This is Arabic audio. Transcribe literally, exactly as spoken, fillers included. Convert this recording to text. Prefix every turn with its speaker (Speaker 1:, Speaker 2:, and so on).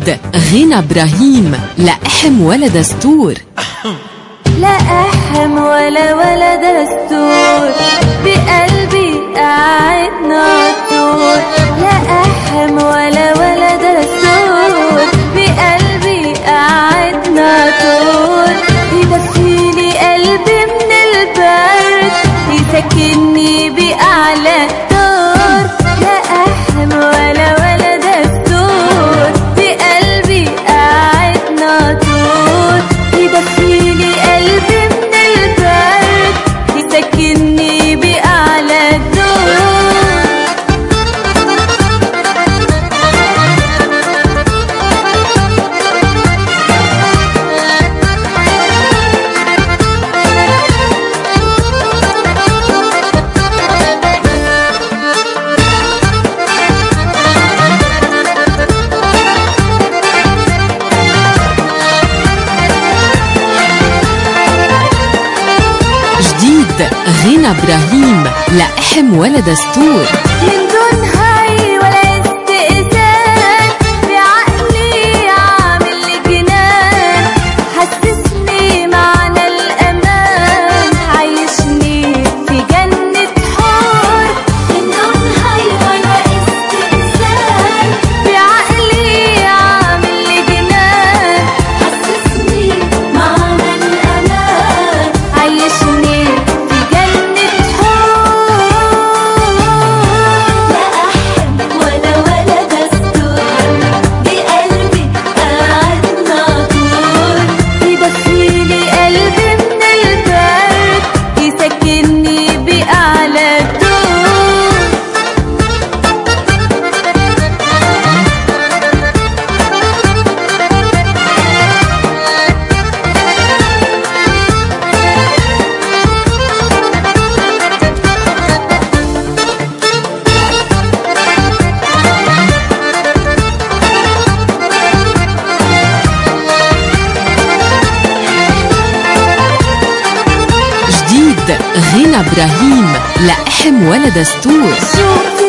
Speaker 1: جديد غنى إبراهيم، لا إحم ولا دستور.
Speaker 2: لا أحم ولا ولا دستور، بقلبي قاعد ناطور. لا أحم ولا ولا دستور، بقلبي قاعد ناطور. يدفيلي قلبي من البرد، يسكنني بأعلى دور. لا أحم ولا ولا دستور، بقلبي قاعد ناطور. يدفيلي قلبي من البرد، يسكنني بأعلى دور.
Speaker 1: جديد غنى إبراهيم، لا إحم ولا دستور.
Speaker 2: من دون هاي ولا استئذان، بعقلي عامل لي جنان. حسسني معنى الأمان، عايشني في جنة حور. من دون هاي ولا استئذان، بعقلي عامل لي جنان. حسسني معنى الأمان، عايشني في جنة حور. لا أحب ولا ولا دستور، بقلبي قاعد ناطور. يدفيلي قلبي من البرد، يسكنني بأعلى دور.
Speaker 1: جديد غنى إبراهيم، لا إحم ولا دستور.
Speaker 2: شوفي